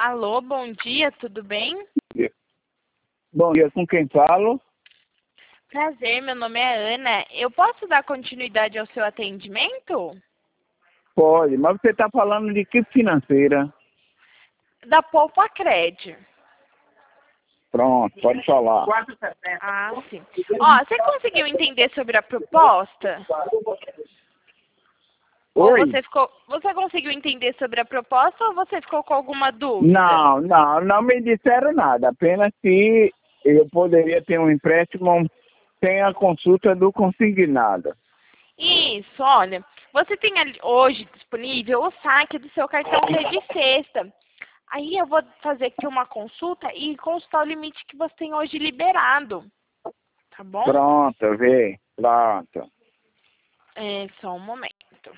Alô, bom dia, tudo bem? Bom dia, com quem falo? Prazer, meu nome é Ana. Eu posso dar continuidade ao seu atendimento? Pode, mas você está falando de que financeira? Da Poupa-Cred. Pronto, pode falar. Ah, sim. Ó, você conseguiu entender sobre a proposta? Ou Oi? você conseguiu entender sobre a proposta ou você ficou com alguma dúvida? Não me disseram nada, apenas que eu poderia ter um empréstimo sem a consulta do consignado. Isso, olha, você tem ali hoje disponível o saque do seu cartão Rede Sexta. Aí eu vou fazer aqui uma consulta e consultar o limite que você tem hoje liberado. Tá bom? Pronto, vê, pronto. É, só um momento.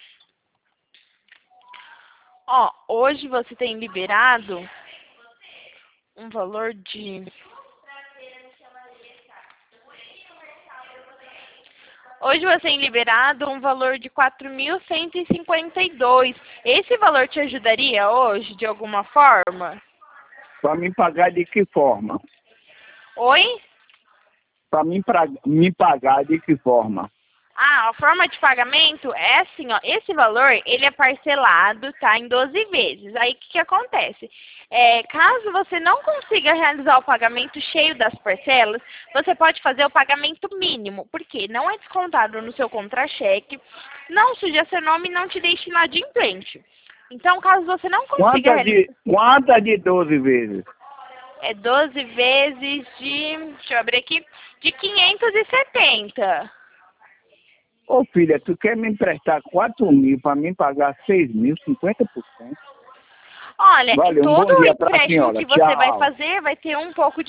Ó, hoje você tem liberado um valor de... Hoje você tem liberado um valor de 4.152. Esse valor te ajudaria hoje, de alguma forma? Para me pagar de que forma? Oi? Para me pagar de que forma? Ah, a forma de pagamento é assim, ó, esse valor, ele é parcelado, tá, em 12 vezes. Aí, o que acontece? Caso você não consiga realizar o pagamento cheio das parcelas, você pode fazer o pagamento mínimo, porque não é descontado no seu contra-cheque, não suja seu nome e não te deixe inadimplente. Então, caso você não consiga realizar... Quantas de 12 vezes? É 12 vezes de... Deixa eu abrir aqui. De 570. Ô filha, tu quer me emprestar 4.000 para mim pagar 6.000, 50%? Olha, Vale, um todo bom o dia para a empréstimo senhora. que você vai Tchau. fazer vai ter um pouco de